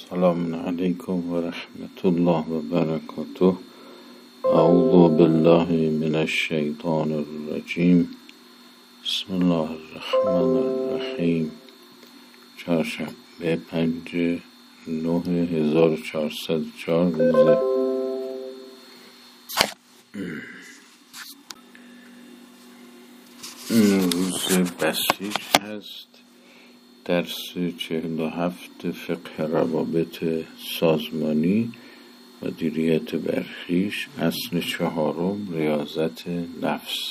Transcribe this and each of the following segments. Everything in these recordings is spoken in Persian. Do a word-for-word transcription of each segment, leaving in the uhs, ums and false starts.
السلام علیکم و رحمت الله و برکاته. اعوذ بالله من الشیطان الرجیم. بسم الله الرحمن الرحیم. چهارشنبه پنج نه هزار و چهارصد و چهار روزه روز بسیج هست. درس چهل و هفت فقه روابط سازمانی مدیریت برخیش. اصل چهارم ریاضت نفس.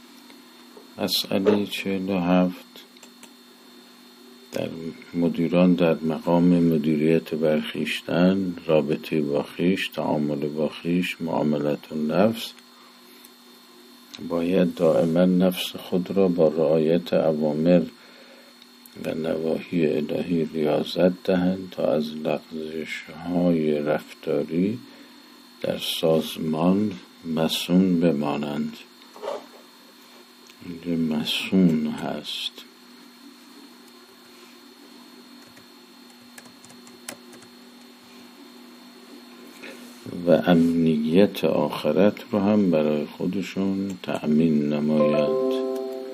مسئله چهل و هفت در مدیران در مقام مدیریت برخیشتن، رابطه با خویش، تعامل با خویش، معاملت النفس، باید دائما نفس خود را با رعایت اوامر و نواهی الهی ریاضت دهند تا از لغزش‌های رفتاری در سازمان مصون بمانند. اینجا مصون هست. و امنیت آخرت رو هم برای خودشون تأمین نمایند.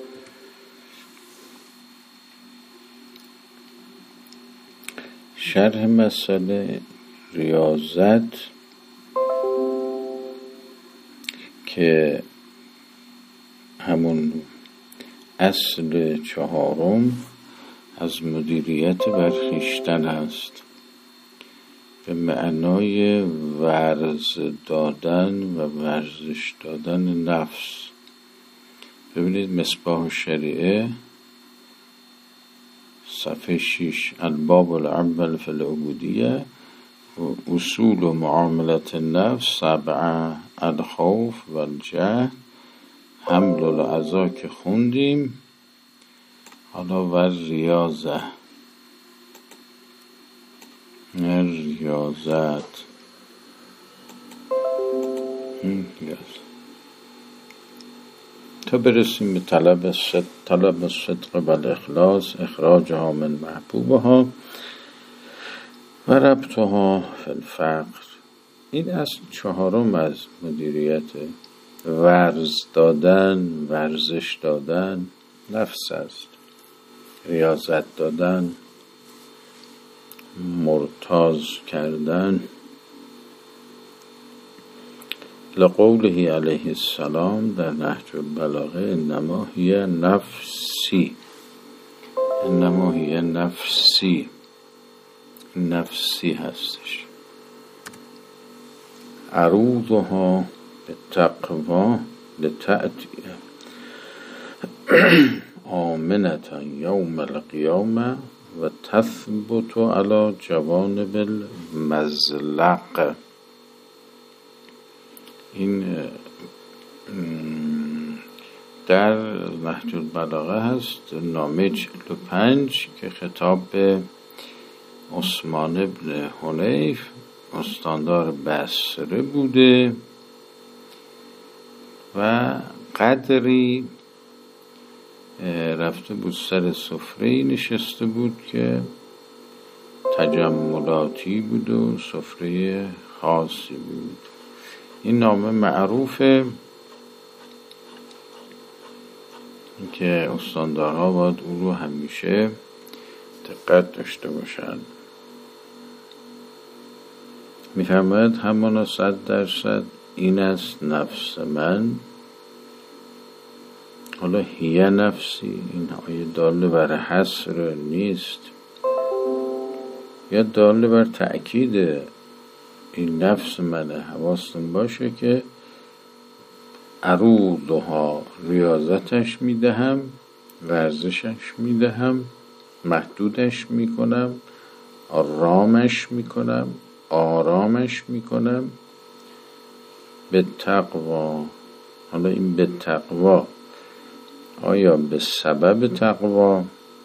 شرح مسئله ریاضت که همون اصل چهارم از مدیریت برخیشتن است، به معنای ورز دادن و ورزش دادن نفس. ببینید مصباح الشریعه صفحه شش، الباب الاول فی العبودیه و اصول و معاملت النفس سبعه، الخوف و الجهل، حمل العزا که خوندیم. حالا و ریاضه، ریاضت تا برسیم به طلب صدق، طلب صدق و الاخلاص، اخراجها من محبوبها و ربطها فی الفقر. این اصل چهارم از مدیریت ورز دادن، ورزش دادن نفس است. ریاضت دادن، مرتاض کردن. لقوله علیه السلام در نهج البلاغه انما هی نفسی، انما هی نفسی، نفسی هستش. عروضها به تقوا لتأتیه آمنتا یوم القیامه و تثبت علی جوانب المزلق. این در نهج البلاغه هست، نامه چهل و پنج که خطاب به عثمان ابن حنیف استاندار بصره بوده و قدری رفته بود سر سفره نشسته بود که تجملاتی بود و سفره خاصی بود. این نامه معروفه که استاندارها باید او رو همیشه دقت داشته باشند. میفرماید همانا صد درصد این است نفس من. حالا هیه نفسی، این آیه داله بر حصر نیست یا داله بر تأکید این نفس منه. حواستون باشه که عروضها ریاضتش میدهم، ورزشش میدهم، محدودش میکنم، آرامش میکنم، آرامش میکنم به تقوا. حالا این به تقوا آیا به سبب تقوا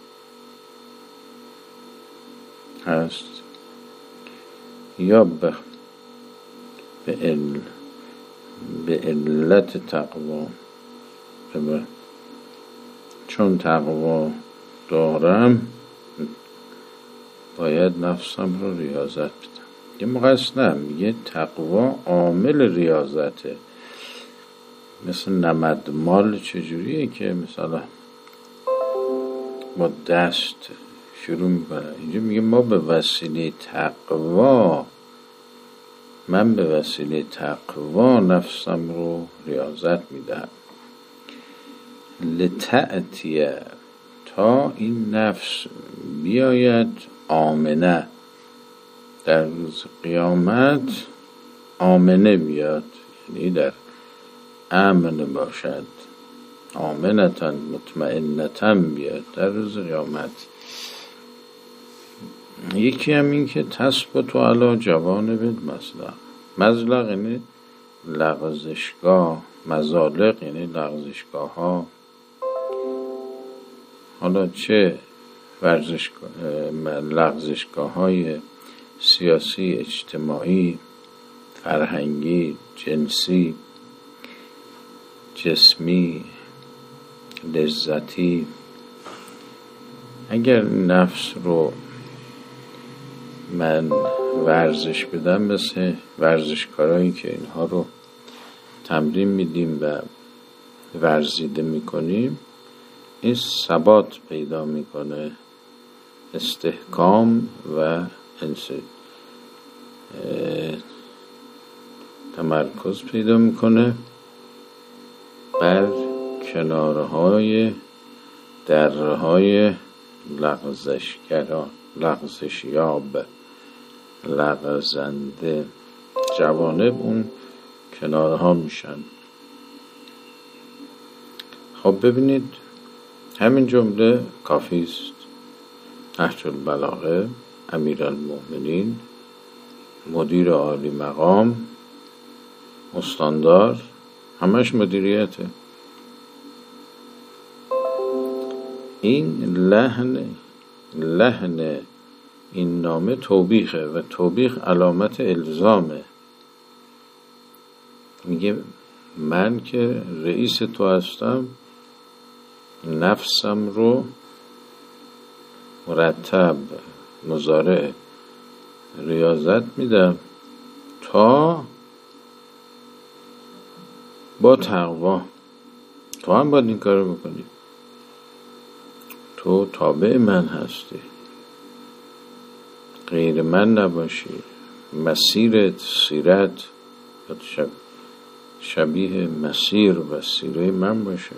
هست یا به به ال به علت تقوا؟ چون تقوا دارم باید نفسم رو ریاضت بدم. یه موقع است نه، میگه تقوا عامل ریاضته. مثل نمد مال چجوریه که مثلا با دست شروع میکنه، اینجا میگه ما به وسیله تقوا، من به وسیله تقوا نفسم رو ریاضت میدم. لتأتیه، تا این نفس بیاید آمنه، در روز قیامت آمنه بیاد، یعنی در امن باشد، آمنتن مطمئنتن بیاد در روز قیامت. یکی هم این که تثبت علی جوانب المزلق. مزلق یعنی لغزشگاه، مزالق یعنی لغزشگاه ها. حالا چه ورزشگاه، لغزشگاه های سیاسی، اجتماعی، فرهنگی، جنسی، جسمی، لذتی، اگر نفس رو من ورزش بدم، مثل ورزشکارایی که اینها رو تمرین میدیم و ورزیده میکنیم، این ثبات پیدا میکنه، استحکام و تمرکز پیدا میکنه بر کنارهای درهای لغزشگران، لغزشیاب، لغزنده. جوانب اون کنارها میشن. خب ببینید همین جمله کافی است. نهج البلاغه، امیرالمؤمنین، مدیر عالی مقام، استاندار، همش مدیریته. این لحن لحن این نامه توبیخه و توبیخ علامت الزامه. میگه من که رئیس تو هستم، نفسم رو مرتب مضارع ریاضت میدم تا با تقوا. تو هم باید این کار بکنی، تو تابع من هستی، غیر من نباشی، مسیرت، سیرت شب شبیه مسیر و سیره من باشه.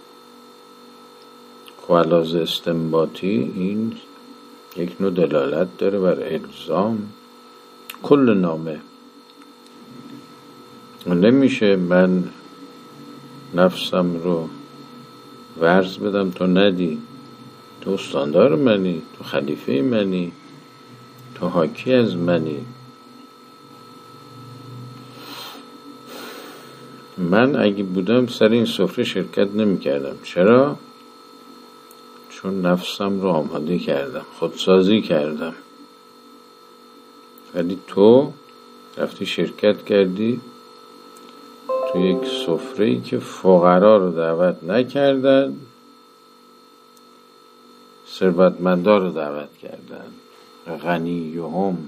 خلاص استنباطی این یک نوع دلالت داره بر الزام. کل نامه نمیشه من نفسم رو ورز بدم تو ندی، تو استاندار منی، تو خلیفه منی، تو حاکی از منی. من اگه بودم سر این سفره شرکت نمی کردم. چرا؟ چون نفسم رو آماده کردم، خودسازی کردم. ولی تو رفتی شرکت کردی تو یک سفره‌ای که فقرا رو دعوت نکردن، ثروتمندا رو دعوت کردن. غنیهم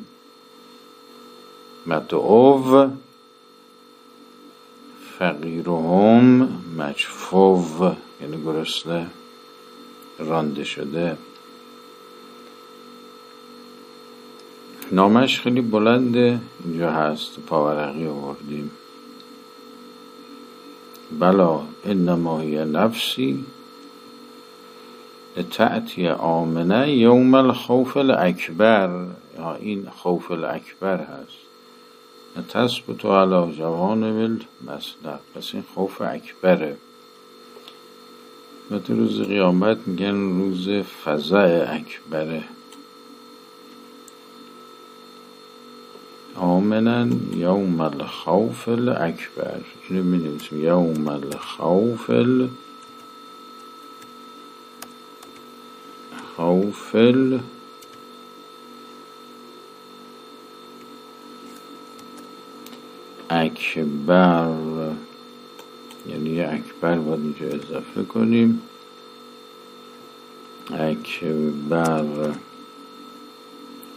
مدعو، فقیرهم مجفو، یعنی گرسنه، رانده شده. نامش خیلی بلنده، اینجا هست، پاورقی آوردیم. بلا انما هی نفسی لتأتی آمنه یوم الخوف الاکبر. یا این خوف الاکبر هست. تثبت علی جوانب المصدق. پس این خوف اکبره. و تو روز قیامت میگن روز فزع اکبره. آمنن یوم الخوف الاکبر. اینو می‌نویسیم یوم الخوف ال خوف ال اکبر، یعنی یه اکبر باید اینجا اضافه کنیم. اکبر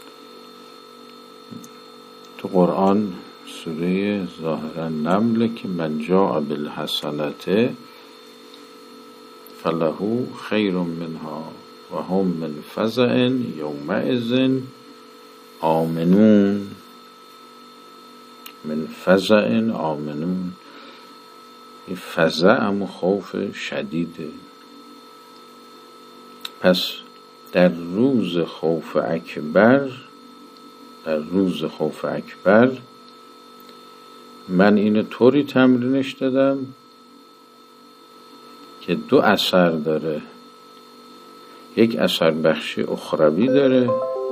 تو قرآن سوره ظاهرا نمله که من جاء بالحسنة فله خیر منها و هم من فزع یومئذ آمنون. من فزع آمنون، این فزع هم خوف شدیده. پس در روز خوف اکبر در روز خوف اکبر من اینو طوری تمرینش دادم که دو اثر داره. یک اثر بخشی اخروی داره،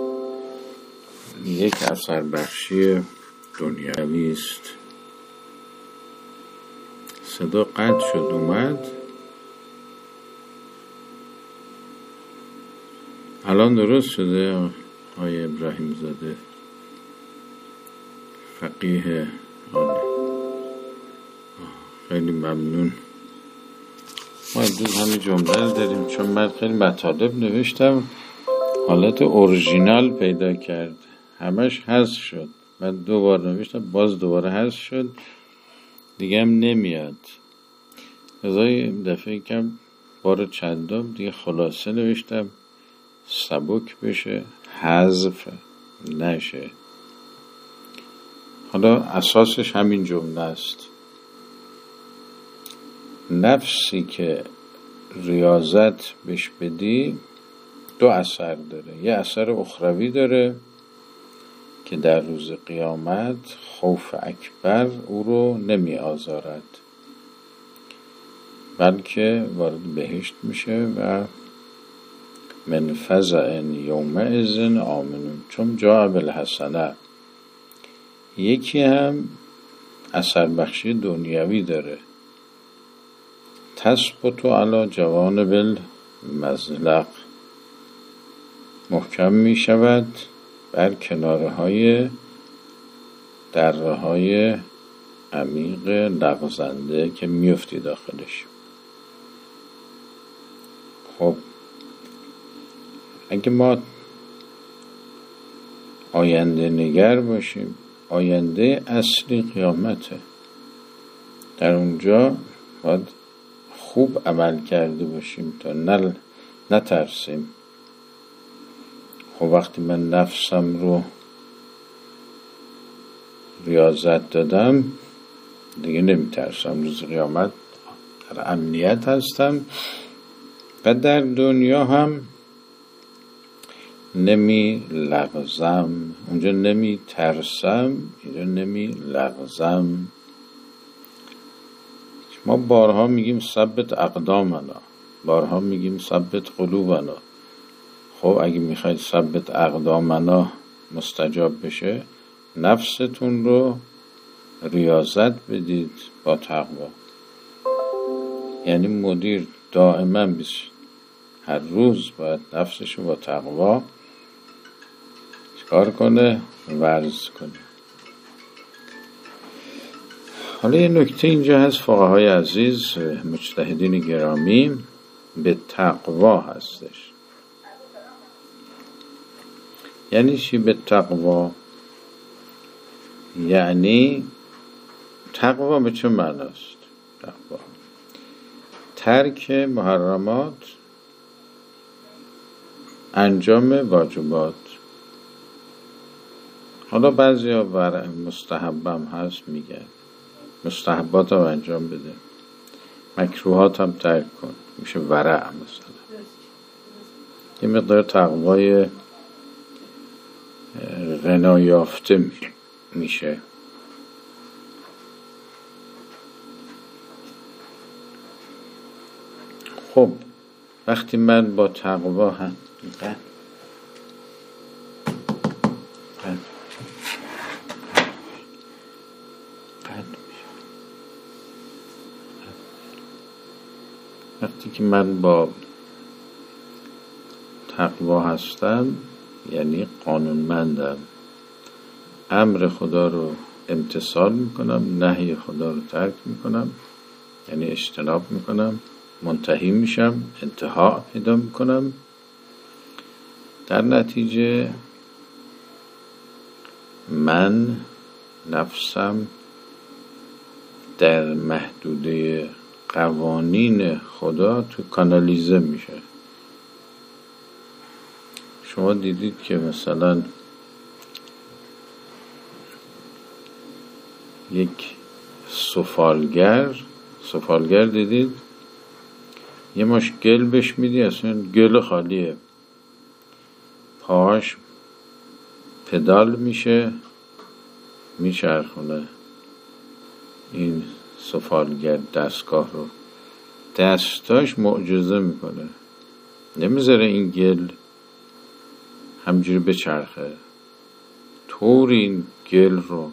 یک اثر بخشی دنیوی است. صدا قطع شد اومد. الان درست شده آقای ابراهیم زاده فقیه عالی، خیلی ممنون. ما امروز همین جمله رو داریم چون من خیلی مطالب نوشتم حالت اورژینال پیدا کرد، همش حذف شد. من دو بار نوشتم باز دوباره حذف شد، دیگه هم نمیاد. ازای دفعه کم بار چندم دیگه خلاصه نوشتم سبک بشه، حذف نشه. حالا اساسش همین جمله است. نفسی که ریاضت بهش بدی دو اثر داره. یه اثر اخروی داره که در روز قیامت خوف اکبر او رو نمی آزارد، بلکه وارد بهشت میشه و من فزع یومئذ آمنون، چون جاء بالحسنة. یکی هم اثر بخشی دنیوی داره، تثبت علی جوانب المزلق، محکم می شود بر کناره های دره های عمیق لغزنده که میفتی داخلش. خب اگه ما آینده نگر باشیم، آینده اصلی قیامته، در اونجا باید خوب عمل کرده باشیم تا نل نترسیم. خب وقتی من نفسم رو ریاضت دادم دیگه نمیترسم، روز قیامت در امنیت هستم و در دنیا هم نمی لغزم. اونجا نمی ترسم، اینجا نمی لغزم. ما بارها میگیم ثبت اقدامنا، بارها میگیم ثبت قلوبنا. خب اگه میخواید ثبت اقدامنا مستجاب بشه، نفستون رو ریاضت بدید با تقوا. یعنی مدیر دائما بشه هر روز باید نفسش رو با تقوا کار کنه، ورز کنه. حالا یه نکته اینجا هست، فقهای عزیز، مجتهدین گرامی، به تقوا هستش. یعنی چی به تقوا؟ یعنی تقوا به چه معناست؟ تقوا ترک محرمات، انجام واجبات. حالا بعضی ها ورع مستحبم هست میگن مستحبات هم انجام بده، مکروهات هم ترک کن، میشه ورع. مثلا یه مقدار تقوای غنا یافته میشه. خب وقتی من با تقوا هم وقتی که من با تقوا هستم یعنی قانونمندم، امر خدا رو امتثال میکنم، نهی خدا رو ترک میکنم، یعنی اجتناب میکنم، منتهی میشم، انتها پیدا میکنم. در نتیجه من نفسم در محدوده قوانین خدا تو کانالیزه میشه. شما دیدید که مثلا یک سفالگر سفالگر دیدید یه ماش گل بهش میدی، اصلا گل خالیه، پاهاش پدال میشه میچرخونه این سفالگر دستگاه رو، دستاش معجزه میکنه، نمیذاره این گل همجوری بچرخه، طور این گل رو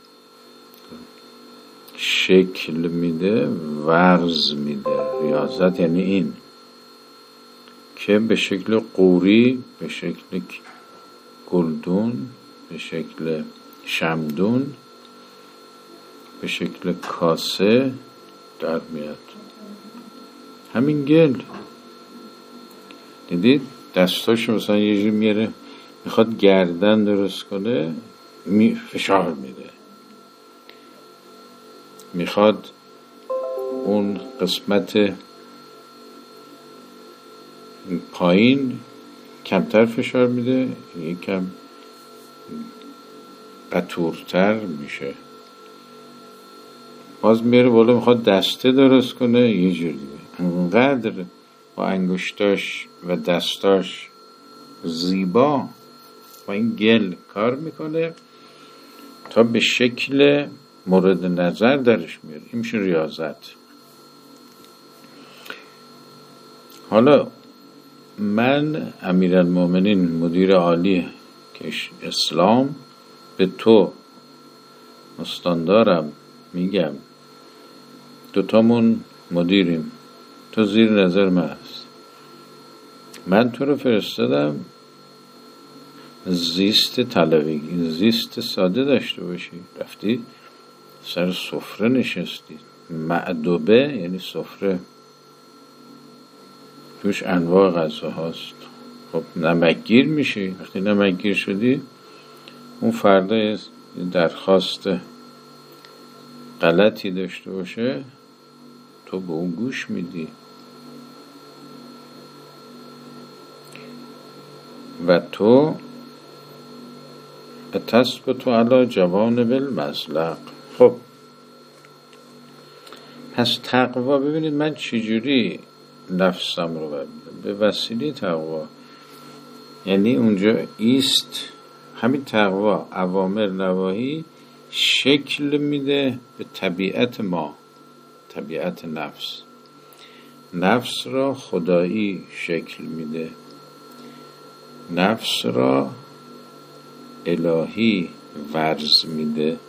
شکل میده، ورز میده. ریاضت یعنی این که به شکل قوری، به شکل گلدون، به شکل شمدون، به شکل کاسه در میاد. همین گل دیدید دستاشو مثلا یه جور میاره میخواد گردن درست کنه، می فشار میده، میخواد اون قسمت پایین کمتر فشار میده، یکم قطورتر میشه، باز میره بالا میخواد دسته درست کنه، یه جور دیگه. انقدر با انگشتاش و دستاش زیبا با این گل کار میکنه تا به شکل مورد نظر درش میاره. این میشه ریاضت. حالا من امیرالمومنین مدیر عالی کش اسلام به تو استاندارم میگم، دوتامون مدیریم، تو زیر نظر من هست، من تو رو فرستادم زیست طلبگی، زیست ساده داشته باشی. رفتی سر سفره نشستی، معدوبه یعنی سفره، توش انواع غذا هاست. خب نمکگیر میشی. وقتی نمکگیر شدی اون فردا درخواست غلطی داشته باشه تو به اون گوش میدی و تو تثبت علی جوانب المزلق. خب پس تقوا، ببینید من چجوری نفسم رو ببینم به وسیله تقوا، یعنی اونجا ایست همین تقوا، اوامر نواهی شکل میده به طبیعت ما، طبیعت نفس، نفس را خدایی شکل میده، نفس را الهی ورز میده.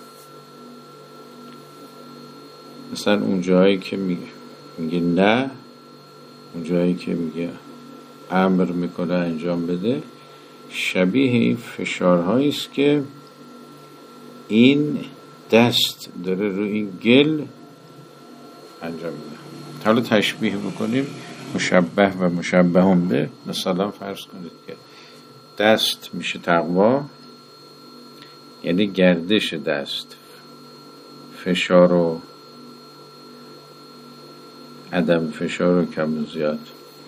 مثلا اون جایی که میگه میگه نه، اون جایی که میگه امر میکنه انجام بده، شبیه این فشارهایی است که این دست داره روی این گل انجام میده. حالا تشبیه بکنیم، مشبه و مشبه هم به، مثلا فرض کنید که دست میشه تقوا، یعنی گردش دست، فشار و عدم فشار و کم و زیاد،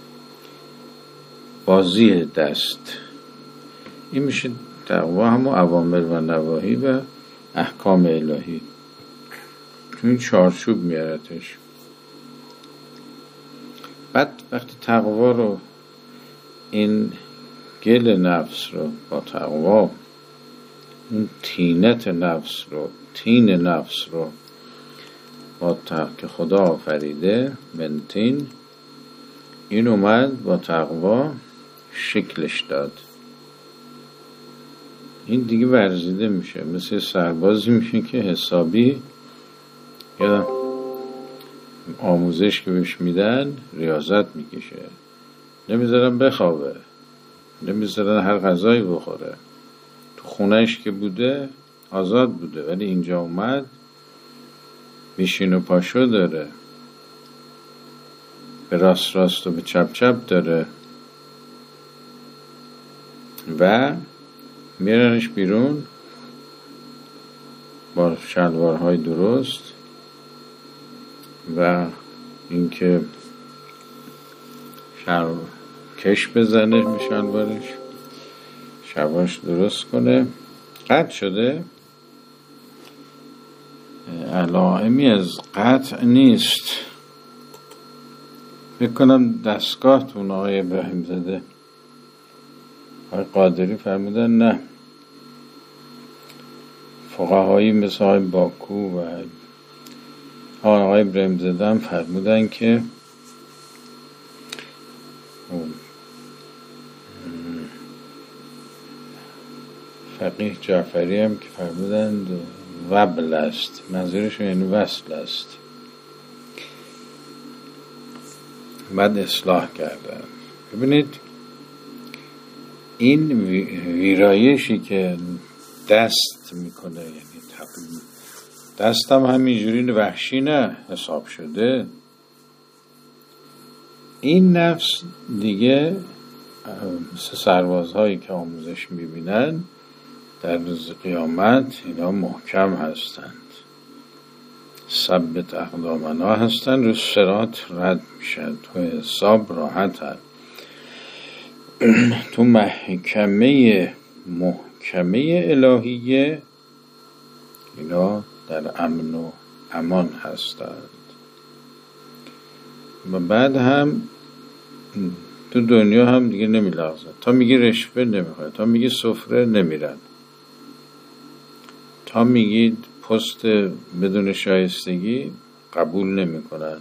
بازی دست، این میشه تقوا. همون اوامر و نواهی و احکام الهی تو این چارچوب میارتش. بعد وقتی تقوا رو، این گل نفس رو با تقوا، اون تینت نفس رو، تین نفس رو با تقوا که خدا آفریده منتین، این اومد با تقوا شکلش داد. این دیگه ورزیده میشه، مثل سربازی میشه که حسابی یا آموزش که بهش میدن ریاضت میکشه، نمیذارن بخوابه، نمیذارن هر غذایی بخوره. تو خونهش که بوده آزاد بوده، ولی اینجا اومد میشین و پاشو داره، به راست راست و به چپ چپ داره و میرنش بیرون با شلوارهای درست و اینکه شلوار کش بزنه به شلوارش، شواش درست کنه. قطع شده، علائمی از قطع نیست. فکر کنم دستگاهتون آقای ابراهیم زاده، آقای قادری فرمودن نه، فقهایی مثل آقای باکو و آقای ابراهیم زاده هم فرمودن که فقیه جعفری هم که فرمودند وبل است، منظورشون یعنی وصل است، بعد اصلاح کردن. ببینید این ویرایشی که دست میکنه، یعنی دست هم همینجوری وحشی نه حساب شده، این نفس دیگه مثل سربازهایی که آموزش میبینن در روز قیامت اینا محکم هستند، ثبت اقدامنا هستند، رو صراط رد میشن، تو حساب راحت هست، تو محکمه محکمه الهیه اینا در امن و امان هستند. و بعد هم تو دنیا هم دیگه نمیلغزن، تا میگی رشوه نمیخواد، تا میگی سفره نمیرن، تا میگید پست بدون شایستگی قبول نمی کنن.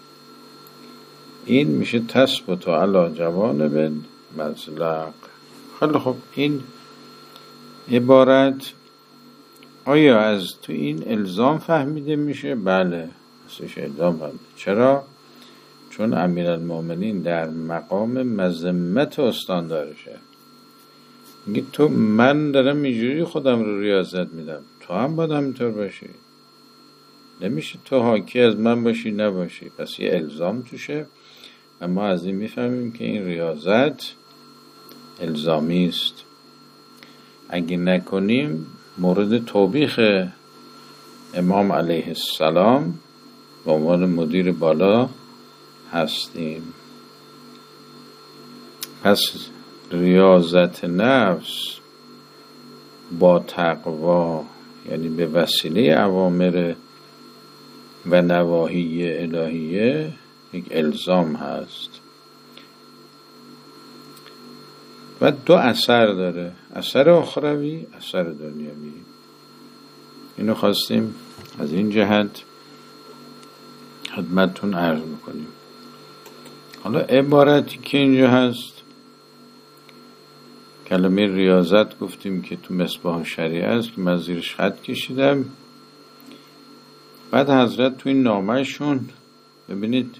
این میشه تثبت علی جوانب مزلق. خیلی خب، این عبارت آیا از تو این الزام فهمیده میشه؟ بله، ازش الزام فهمیده. چرا؟ چون امیرالمومنین در مقام مذمت استاندارشه، میگه تو من دارم اینجوری خودم رو ریاضت میدم، تو هم باید همینطور باشی، نمیشه تو حاکی از من باشی نباشی. پس یه الزام توشه و ما از این میفهمیم که این ریاضت الزامی است. اگه نکنیم مورد توبیخ امام علیه السلام به عنوان مدیر بالا هستیم. پس ریاضت نفس با تقوا، یعنی به وسیله اوامر و نواهی الهیه، یک الزام هست و دو اثر داره، اثر اخروی، اثر دنیوی. اینو خواستیم از این جهت خدمتتون عرض میکنیم. حالا عبارتی که اینجا هست، کلمه ریاضت گفتیم که تو مصباح شریعه است که من زیرش خط کشیدم. بعد حضرت تو این نامهشون ببینید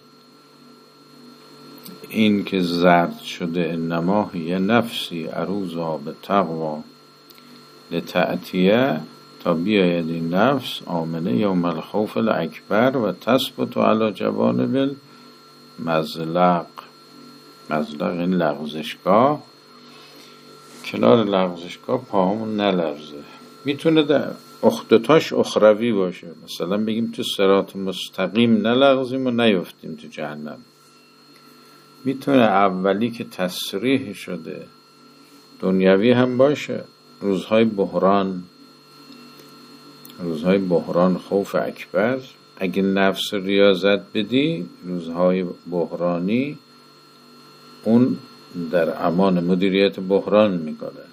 این که زرد شده، انما هی نفسی عروضا به تقوا لتأتیه، تا بیاید این نفس آمنه یوم الخوف الاکبر و تثبت علی جوانب مزلق. مزلق این لغزشگاه، کنار لغزشگاه پاهمون نلرزه. میتونه در اخدتاش اخروی باشه، مثلا بگیم تو صراط مستقیم نلغزیم و نیفتیم تو جهنم. میتونه اولی که تصریح شده دنیوی هم باشه، روزهای بحران، روزهای بحران خوف اکبر. اگه نفس ریاضت بدی روزهای بحرانی، اون در امان مدیریت بحران میکنه.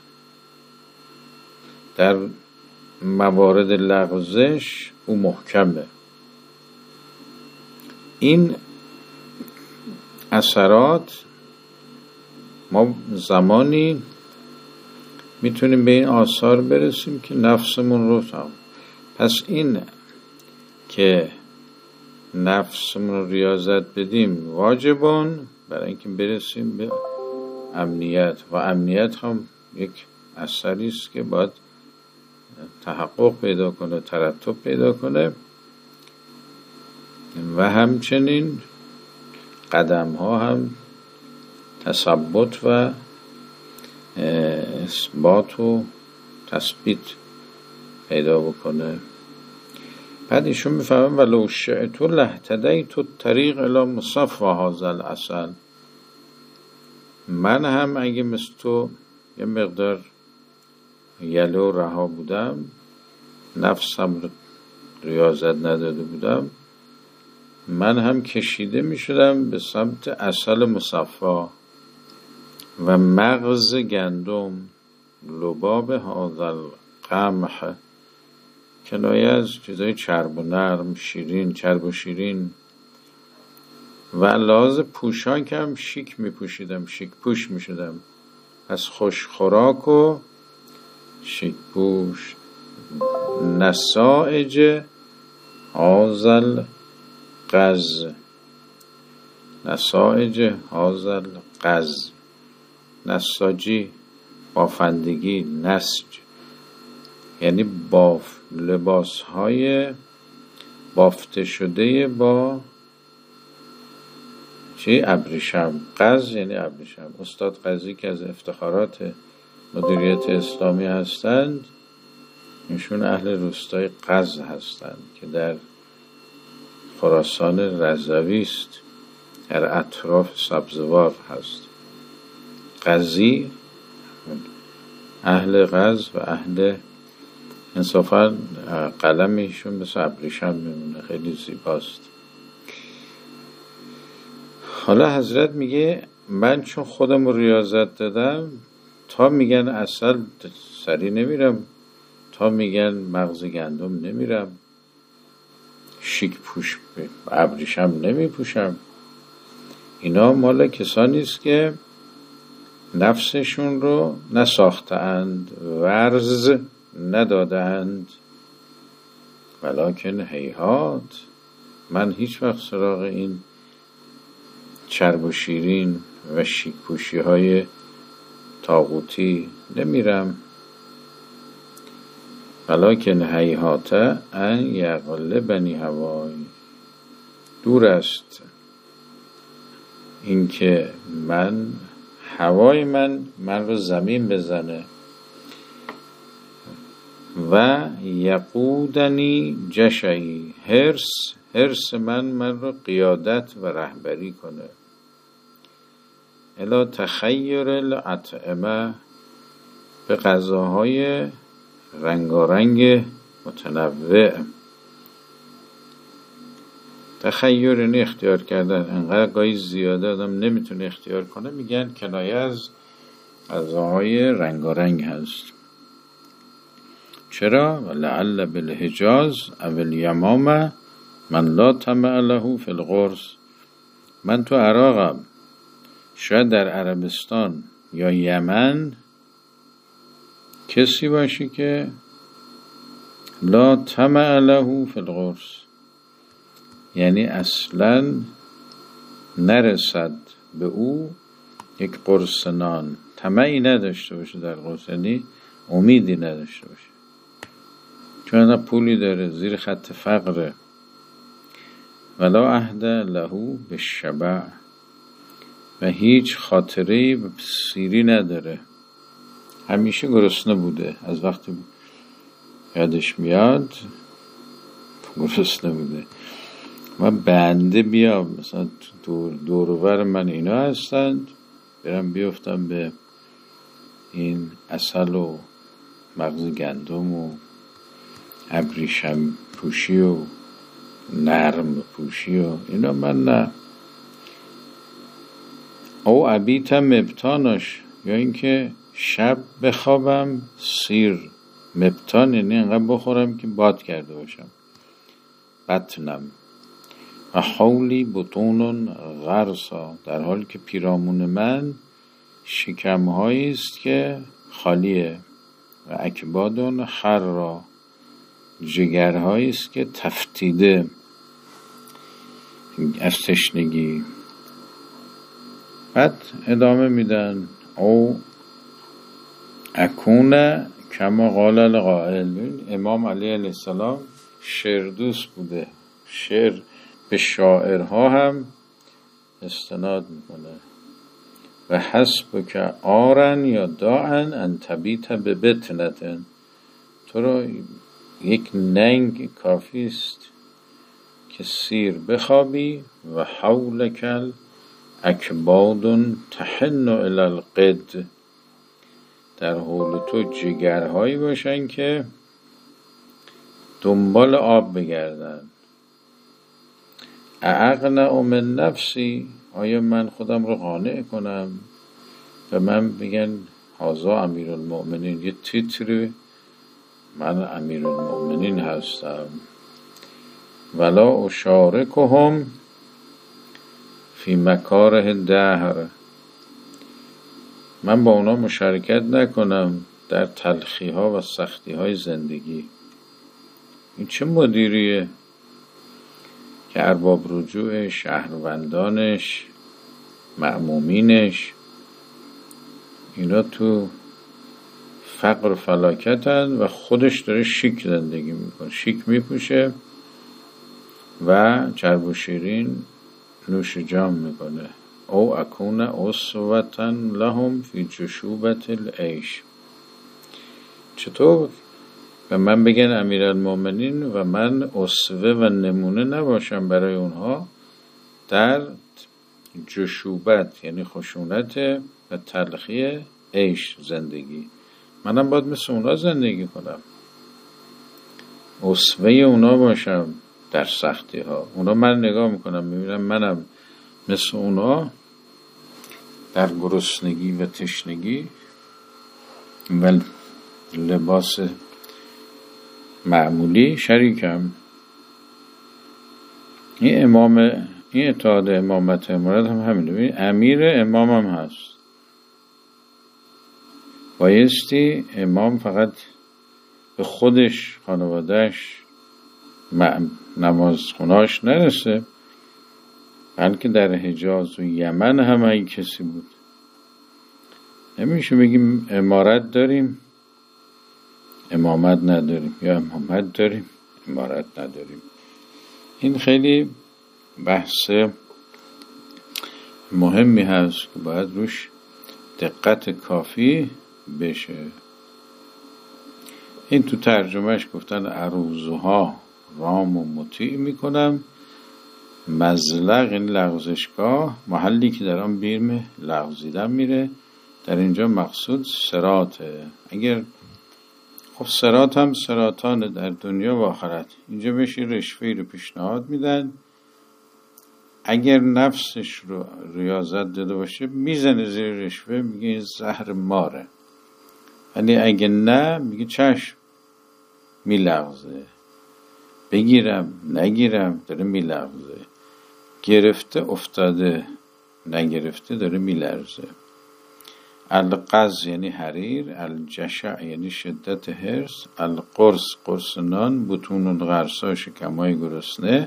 در موارد لغزش او محکمه. این اثرات ما زمانی میتونیم به این آثار برسیم که نفسمون رو تام. پس این که نفسمون رو ریاضت بدیم واجبان برای اینکه برسیم به امنیت، و امنیت هم یک اثری است که باید تحقق پیدا کنه، ترتب پیدا کنه. و همچنین قدم ها هم تثبت و اثبات و تثبیت پیدا بکنه. بعد ایشون میفهمم ولو شئت لاهتدیت الطریق الی مصفى هذا العسل، من هم اگه مثل تو یه مقدار یلو رها بودم، نفسم ریاضت نداده بودم، من هم کشیده می شدم به سمت عسل مصفا و مغز گندم، لباب هذا القمح، کنایه از چیزای چرب و نرم، شیرین، چرب و شیرین. و لحاظ پوشان که هم شیک می پوشیدم، شیک پوش می شدم، از خوش خوراک و شیک پوش. نسائج هذا القز، نسائج هذا القز، نساجی بافندگی، نسج یعنی باف، لباس های بافته شده با چی؟ ابریشم. قز یعنی ابریشم. استاد قزی که از افتخارات مدیریت اسلامی هستند، ایشون اهل روستای قز هستند که در خراسان رضوی است، در اطراف سبزوار هست. قزی اهل قز و اهل، انصافا قلم ایشون مثل ابریشم میمونه، خیلی زیباست. حالا حضرت میگه من چون خودم رو ریاضت دادم، تا میگن عسل سری نمیرم، تا میگن مغز گندم نمیرم، شیک پوش ابریشم نمیپوشم. اینا مال کسانی است که نفسشون رو نساختند، ورز ندادند. ولکن هیهات، من هیچ وقت سراغ این چرب و شیرین و شیک پوشی های طاغوتی نمیرم. ولکن هیهات ان یغلبنی هوای، دور است اینکه من هوای من من رو زمین بزنه. و یقودنی جشعی، هرس هرس من من رو قیادت و رهبری کنه. الی تخیر الاطعمه، به غذاهای رنگارنگ متنوع. تخیر یعنی اختیار کردن، انقدر گاهی زیاده آدم نمیتونه اختیار کنه، میگن کنایه از غذاهای رنگارنگ هست. چرا؟ ولعل بالحجاز او الیمامه من لا طمع له فی القرص، من تو عراقم، شاید در عربستان یا یمن کسی باشی که لا طمع له فی القرص، یعنی اصلا نرسد به او یک قرص نان، طمعی نداشته باشه در قرص، یعنی امیدی نداشته باشه، چون پولی داره، زیر خط فقره. ولا عهد له بالشبع، و هیچ خاطره‌ای به سیری نداره، همیشه گرسنه بوده، از وقتی یادش میاد گرسنه بوده. و بنده بیا مثلا دور دورور من اینا هستند، برم بیفتم به این عسل و مغز گندم و ابریشم پوشی و نرم پوشی و اینا، من نه. او ابیتم مبتانش، یا اینکه شب بخوابم سیر، مبتان یعنی انقدر بخورم که باد کرده باشم، بطنم. و حولی بطون غرسا، در حالی که پیرامون من شکم‌هایی است که خالیه. و اکبادون خرا، جگرهایی است که تفتیده از تشنگی. بعد ادامه میدن او اکونه کما قال القائل. امام علی علیه السلام شعر دوست بوده، شعر به شاعرها هم استناد میکنه. و حسب که آرن یا داعن ان تبیت به بطنتن، تو رو یک ننگ کافی است که سیر بخوابی و حولکل اکباد تحن الی القد، در حول تو جگرهایی باشن که دنبال آب بگردن. اعقنع من نفسی، آیا من خودم رو قانع کنم و من بگن هازا امیرالمؤمنین، یه تیتری من امیرالمؤمنین هستم. ولا اشارکهم فی مکاره دهر، من با اونا مشارکت نکنم در تلخی ها و سختی های زندگی. این چه مدیریه که ارباب رجوع شهروندانش، مأمومینش، اینا تو فقر و فلاکتن و خودش داره شیک زندگی میکنه، شیک میپوشه و چرب و شیرین نوش جام میکنه. او اکون اسوة لهم فی جشوبة العیش. چطور و من بگن امیرالمؤمنین و من اسوه و نمونه نباشم برای اونها در جشوبت، یعنی خشونت و تلخی عیش زندگی. منم باید مثل اونا زندگی کنم، اسوه اونا باشم در سختی ها. اونا من نگاه میکنم میبینم منم مثل اونا در گرسنگی و تشنگی و لباس معمولی شریکم. این امام، این اتحاد امامت امارت هم همینه. ببین امیر امام هم هست، بایستی امام فقط به خودش، خانوادهش، نماز خوناش نرسه، بلکه در حجاز و یمن هم این کسی بود. نمیشه بگیم امارت داریم امامت نداریم، یا امامت داریم امارت نداریم. این خیلی بحث مهمی هست که باید روش دقت کافی بشه. این تو ترجمهش گفتن عروضها رام و مطیع میکنم. مزلق این لغزشگاه، محلی که در آن بیرم لغزیدن میره. در اینجا مقصود صراطه. اگر خب صراط هم صراطانه در دنیا و آخرت. اینجا بهش رشوهی رو پیشنهاد میدن، اگر نفسش رو ریاضت داده باشه میزنه زیر رشوه، میگه این زهر ماره. ولی اگه نه میگه چشم، میلغزه. بگیرم نگیرم داره میلغزه، گرفته افتاده نگرفته داره میلرزه. القز یعنی حریر، الجشع یعنی شدت حرص، القرص قرص نان، بطون الغرصا شکمای گرسنه،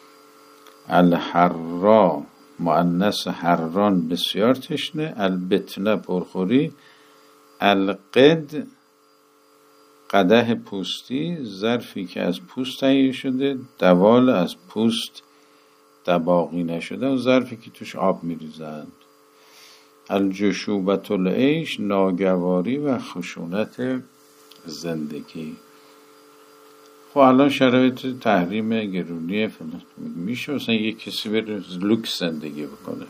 الحرا مؤنث حران بسیار تشنه، البطنه پرخوری، القد قدح پوستی، ظرفی که از پوست تهیه شده، دوال از پوست دباغی نشده و ظرفی که توش آب میریزند. الجشوبة العیش ناگواری و خشونت زندگی. خب الان شرایط تحریم گرونی فلان میشه مثلا یک کسی بره لوکس زندگی بکنه.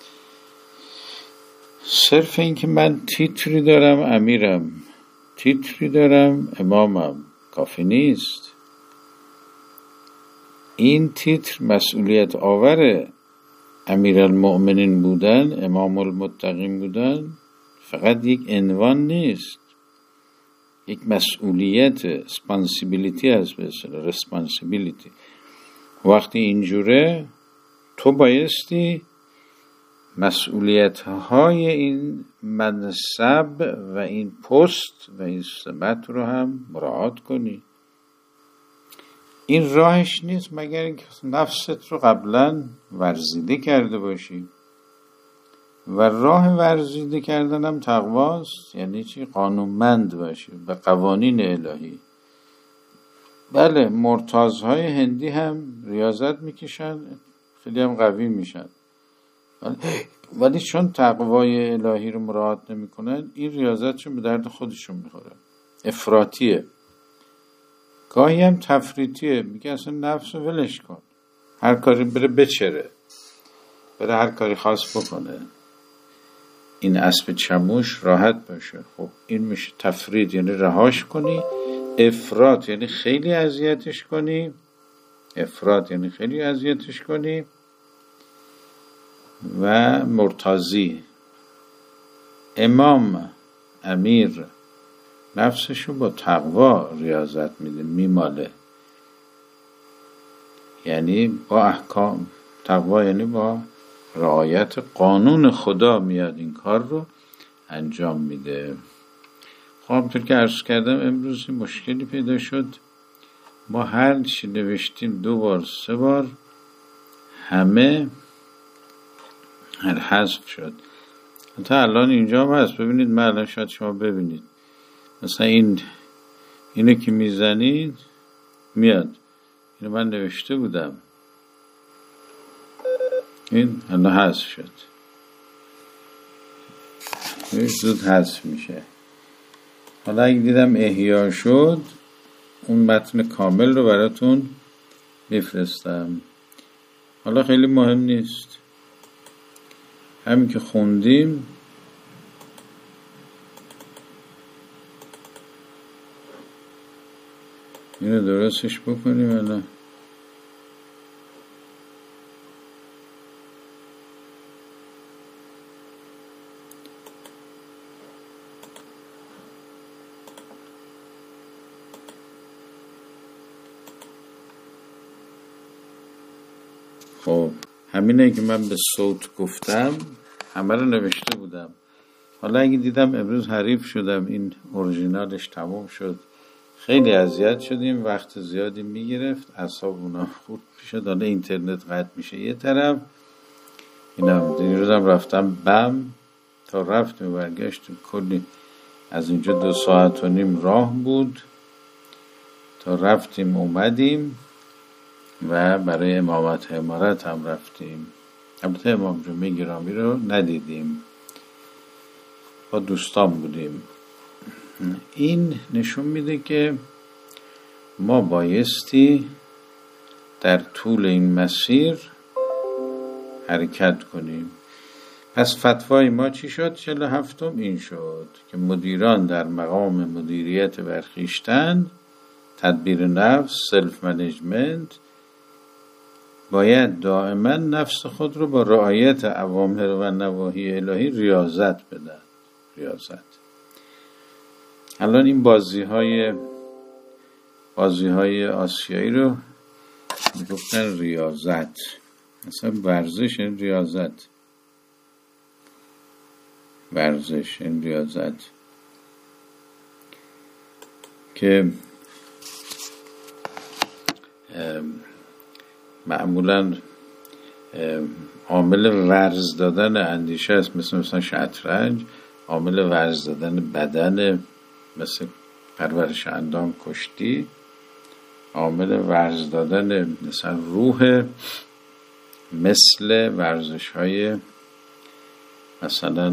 صرف این که من تیتری دارم امیرم، تیتری دارم امامم کافی نیست. این تیتر مسئولیت آور امیرالمؤمنین بودن، امام المتقین بودن فقط یک عنوان نیست، یک مسئولیت، اسپانسیبیلیتی هست، به اصطلاح ریسپانسیبیلیتی. وقتی اینجوره تو بایستی مسئولیت های این منصب و این پست و این سمت رو هم مراعات کنی. این راهش نیست مگر اینکه نفست رو قبلا ورزیده کرده باشی. و راه ورزیده کردن هم تقواست. یعنی چی؟ قانونمند باشی به قوانین الهی. بله مرتازهای هندی هم ریاضت میکشن، خیلی هم قوی میشن، ولی چون تقوای الهی رو مراعات نمیکنن این ریاضتشون به درد خودشون میخوره، افراطیه. گاهی هم تفریطیه، میگه اصلا نفس رو ولش کن، هر کاری بره بچره، بره هر کاری خاص بکنه، این اسب چموش راحت باشه. خب این میشه تفرید، یعنی رهاش کنی. افراط یعنی خیلی اذیتش کنی، افراط یعنی خیلی اذیتش کنی. و مرتضی، امام امیر نفسشو با تقوا ریاضت میده، میماله، یعنی با احکام. تقوا یعنی با رعایت قانون خدا میاد این کار رو انجام میده. خب همطور که عرض کردم امروز مشکلی پیدا شد، ما هر چی نوشتیم دو بار سه بار همه هر حذف شد. تا الان اینجا هم هست، ببینید، من الان شاید شما ببینید مثلا این اینو که میزنید میاد، اینو من نوشته بودم، این الان حذف شد، زود حذف میشه. حالا اگه دیدم احیا شد اون متن کامل رو براتون میفرستم. حالا خیلی مهم نیست، همین که خوندیم اینو درستش بکنیم. الان خب همینه که من به صوت گفتم همه رو نوشته بودم. حالا اگه دیدم امروز حریف شدم، این اورژینالش تمام شد، خیلی اذیت شدیم، وقت زیادی میگرفت، اعصابمون خورد میشد. حالا اینترنت قطع میشه یه طرف، اینم دیروزم رفتم بم، تا رفتیم برگشتیم کلی، از اینجا دو ساعت و نیم راه بود تا رفتیم اومدیم و برای امامت امارت هم رفتیم. البته امام جمعه گرامی رو ندیدیم، با دوستان بودیم. این نشون میده که ما بایستی در طول این مسیر حرکت کنیم. پس فتوای ما چی شد؟ چهل و هفتم این شد که مدیران در مقام مدیریت برخیشتن، تدبیر نفس، سلف منیجمنت، باید دائما نفس خود رو با رعایت اوامر و نواهی الهی ریاضت بدن. ریاضت. الان این بازی های بازی های آسیایی رو میگفتن ریاضت، مثلا ورزش این ریاضت، ورزش این ریاضت که معمولا عامل ورز دادن اندیشه است، مثل مثلا شطرنج، عامل ورز دادن بدن مثل پرورش اندام کشتی، عامل ورز دادن مثلا روح مثل ورزش های مثلا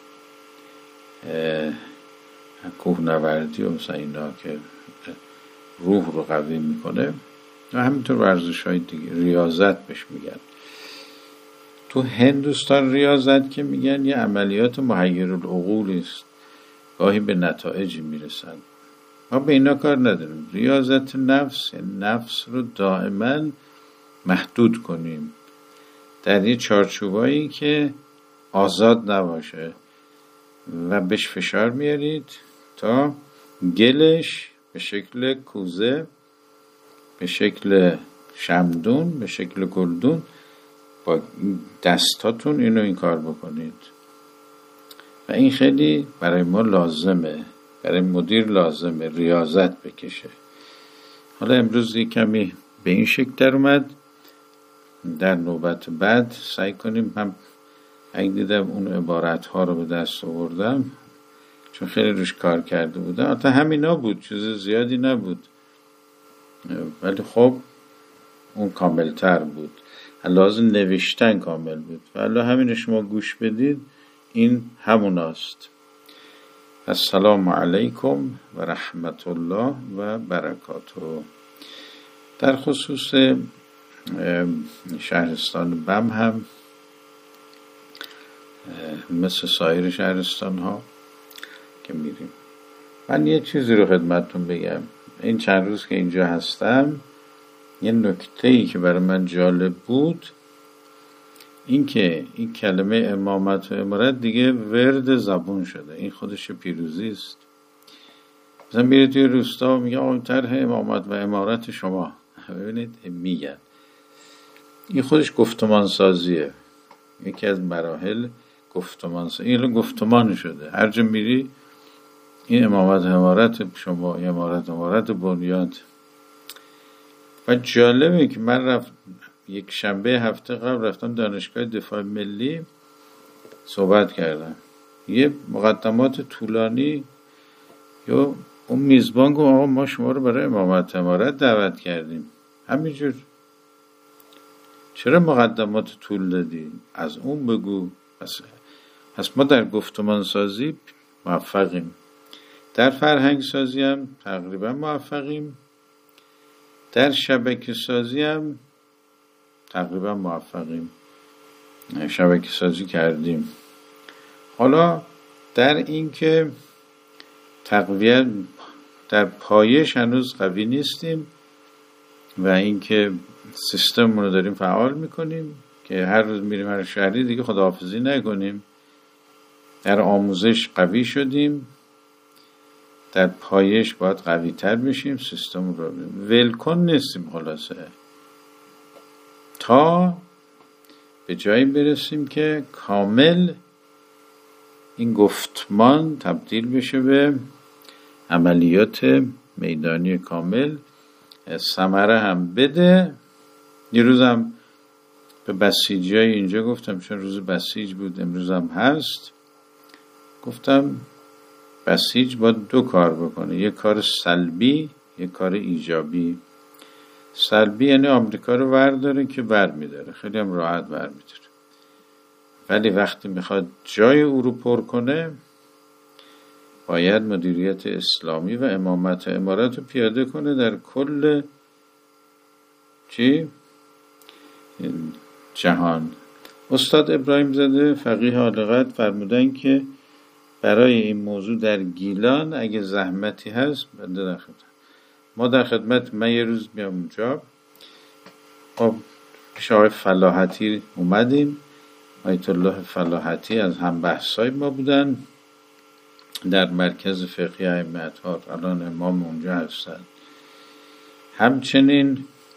کوهنوردی و مثلا اینا که روح رو قوی میکنه، و همینطور ورزش های دیگه ریاضت بهش میگن. تو هندوستان ریاضت که میگن یه عملیات محیرالعقولی است، گاهی به نتایجی میرسن. ما به اینا کار نداریم. ریاضت نفس، نفس رو دائما محدود کنیم در یه چارچوبایی که آزاد نباشه و بهش فشار میارید تا گلش به شکل کوزه، به شکل شمدون، به شکل گلدون با دستاتون اینو این کار بکنید. و این خیلی برای ما لازمه، برای مدیر لازمه ریاضت بکشه. حالا امروز یک کمی به این شکل در اومد. در نوبت بعد سعی کنیم، هم اگه دیدم اون عبارت ها رو به دست آوردم چون خیلی روش کار کرده بودم، حتی همینا بود، چیز زیادی نبود، ولی خب اون کاملتر بود، لازم نوشتن کامل بود. ولی همین شما گوش بدید این همون است. السلام علیکم و رحمت الله و برکاته. در خصوص شهرستان بم هم مثل سایر شهرستان ها که میریم، من یه چیزی رو خدمتتون بگم. این چند روز که اینجا هستم یه نکته‌ای که برای من جالب بود این که این کلمه امامت و امارت دیگه ورد زبون شده. این خودش پیروزی است. مثلا میره توی روستا و میگه آقا طرح امامت و امارت شما، ببینید میگن این خودش گفتمان سازیه، یکی از مراحل گفتمان سازی. این گفتمان شده، هر جا میری این امامت امارت شما، امارت امارت بنیاد. و جالبه که من رفت یک شنبه هفته قبل رفتم دانشگاه دفاع ملی صحبت کردم، یه مقدمات طولانی. یا اون میزبان گفت آقا ما شما رو برای امامت امارت دعوت کردیم. همینجور چرا مقدمات طول دادی؟ از اون بگو. پس, پس ما در گفتمان سازی موفقیم، در فرهنگ سازی هم تقریبا موفقیم، در شبکه سازی هم تقریبا موفقیم، شبکه سازی کردیم. حالا در این که تقویت در پایش هنوز قوی نیستیم و این که سیستم رو داریم فعال میکنیم که هر روز میریم هر شهری دیگه خداحافظی نکنیم. در آموزش قوی شدیم، در پایش باید قوی تر بشیم، سیستم رو ولکن نیستیم خلاصه تا به جایی برسیم که کامل این گفتمان تبدیل بشه به عملیات میدانی کامل، ثمره هم بده. یه روزم به بسیجی های اینجا گفتم، چون روز بسیج بود امروز هم هست، گفتم بسیج باید دو کار بکنه، یک کار سلبی یک کار ایجابی. سلبی یعنی آمریکا رو ورداره که بر میداره، خیلی هم راحت بر میداره، ولی وقتی میخواد جای او رو پر کنه باید مدیریت اسلامی و امامت و امارت رو پیاده کنه در کل چی؟ جهان. استاد ابراهیم زاده فقیه عالقدر فرمودن که برای این موضوع در گیلان اگه زحمتی هست بنده در خدمت. ما در خدمت. من یه روز میام اونجا، خب پیش آقای فلاحتی اومدیم، آیت الله فلاحتی از هم بحثای ما بودن در مرکز فقهی ائمه اطهار، الان امام اونجا هستن. همچنین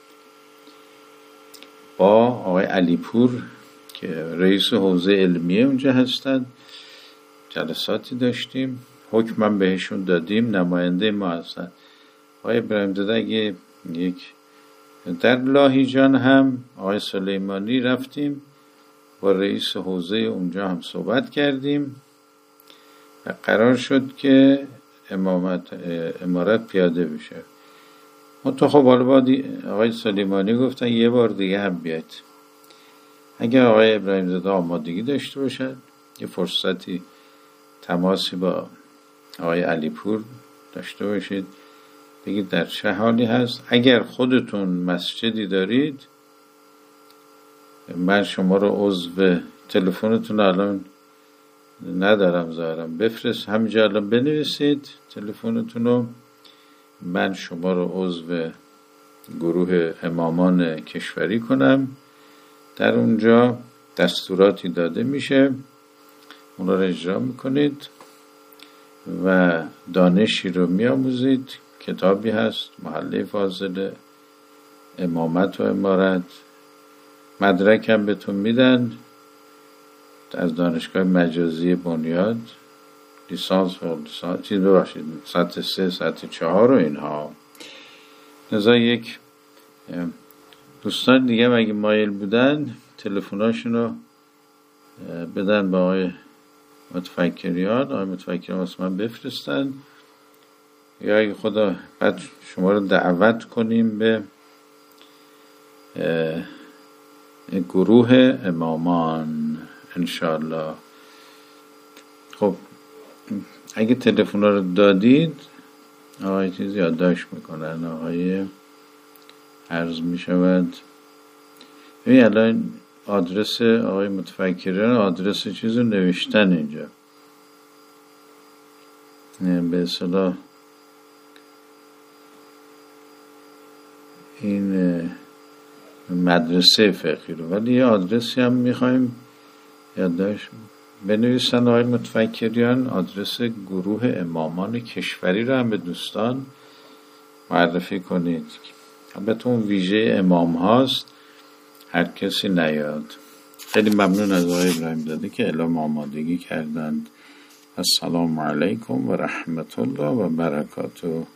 با آقای علیپور که رئیس حوزه علمیه اونجا هستن جلساتی داشتیم، حکمم بهشون دادیم، نماینده ما هستن. آقای ابراهیم زاده اگه یک در لاهیجان هم آقای سلیمانی رفتیم با رئیس حوزه اونجا هم صحبت کردیم و قرار شد که امامت امارت پیاده بشه. منتها خب حالا بعد آقای سلیمانی گفتن یه بار دیگه هم بیاد. اگر آقای ابراهیم زاده آمادگی داشته باشد یه فرصتی تماسی با آقای علیپور داشته باشید، بگید در چه حالی هست. اگر خودتون مسجدی دارید من شما رو عضو تلفنتون الان ندارم ظاهرم، بفرست همینجا الان بنویسید تلفنتون رو، من شما رو عضو گروه امامان کشوری کنم. در اونجا دستوراتی داده میشه، اونا رو اجرا میکنید و دانشی رو میآموزید. کتابی هست محله فاضله امامت و امارت، مدرک هم بهتون میدن از دانشگاه مجازی بنیاد، لیسانس و لیسانس چیز ببخشید سطح سه سطح چهار و اینها. نظر یک دوستان دیگه اگه مایل بودن تلفناشون رو بدن با آقای متفکریان، آقای متفکریان واسه من بفرستن، یا اگه خدا بعد شما رو دعوت کنیم به گروه امامان انشاءالله. خب اگه تلفن رو دادید آقای چیز یادداشت میکنن، آقای عرض میشود ببین الان آدرس آقای متفکران، آدرس چیز رو نوشتن اینجا، به اصطلاح این مدرسه فقهی رو، ولی یه آدرسی هم میخوایم یادداشت بنویسن آقای متفکریان. آدرس گروه امامان کشوری رو هم به دوستان معرفی کنید. البته اون ویژه امام هاست، هر کسی نیاد. خیلی ممنون از آقای ابراهیم زاده که اعلام آمادگی کردند. السلام علیکم و رحمت الله و برکاته.